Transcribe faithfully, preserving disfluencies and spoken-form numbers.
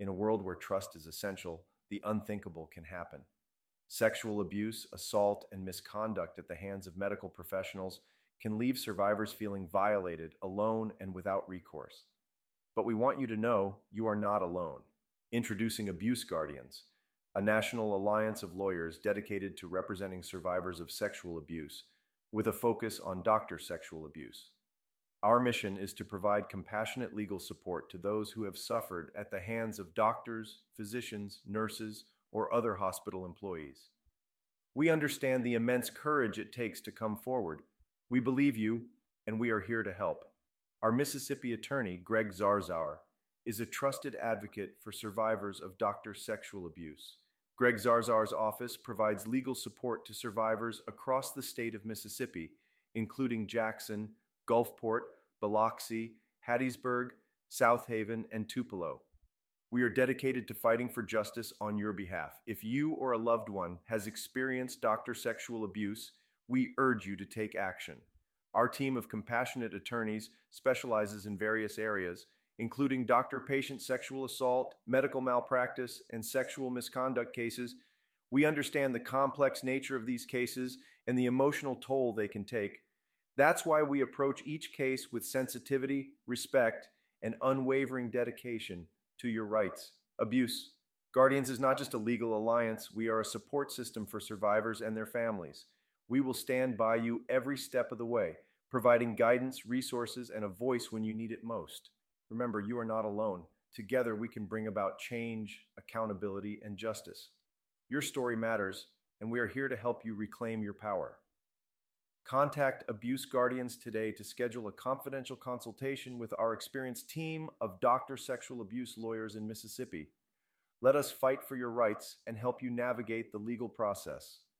In a world where trust is essential, the unthinkable can happen. Sexual abuse, assault, and misconduct at the hands of medical professionals can leave survivors feeling violated, alone, and without recourse. But we want you to know you are not alone. Introducing Abuse Guardians, a national alliance of lawyers dedicated to representing survivors of sexual abuse, with a focus on doctor sexual abuse. Our mission is to provide compassionate legal support to those who have suffered at the hands of doctors, physicians, nurses, or other hospital employees. We understand the immense courage it takes to come forward. We believe you, and we are here to help. Our Mississippi attorney, Greg Zarzauer, is a trusted advocate for survivors of doctor sexual abuse. Greg Zarzauer's office provides legal support to survivors across the state of Mississippi, including Jackson, Gulfport, Biloxi, Hattiesburg, South Haven, and Tupelo. We are dedicated to fighting for justice on your behalf. If you or a loved one has experienced doctor sexual abuse, we urge you to take action. Our team of compassionate attorneys specializes in various areas, including doctor-patient sexual assault, medical malpractice, and sexual misconduct cases. We understand the complex nature of these cases and the emotional toll they can take. That's why we approach each case with sensitivity, respect, and unwavering dedication to your rights. Abuse Guardians is not just a legal alliance, we are a support system for survivors and their families. We will stand by you every step of the way, providing guidance, resources, and a voice when you need it most. Remember, you are not alone. Together, we can bring about change, accountability, and justice. Your story matters, and we are here to help you reclaim your power. Contact Abuse Guardians today to schedule a confidential consultation with our experienced team of doctor sexual abuse lawyers in Mississippi. Let us fight for your rights and help you navigate the legal process.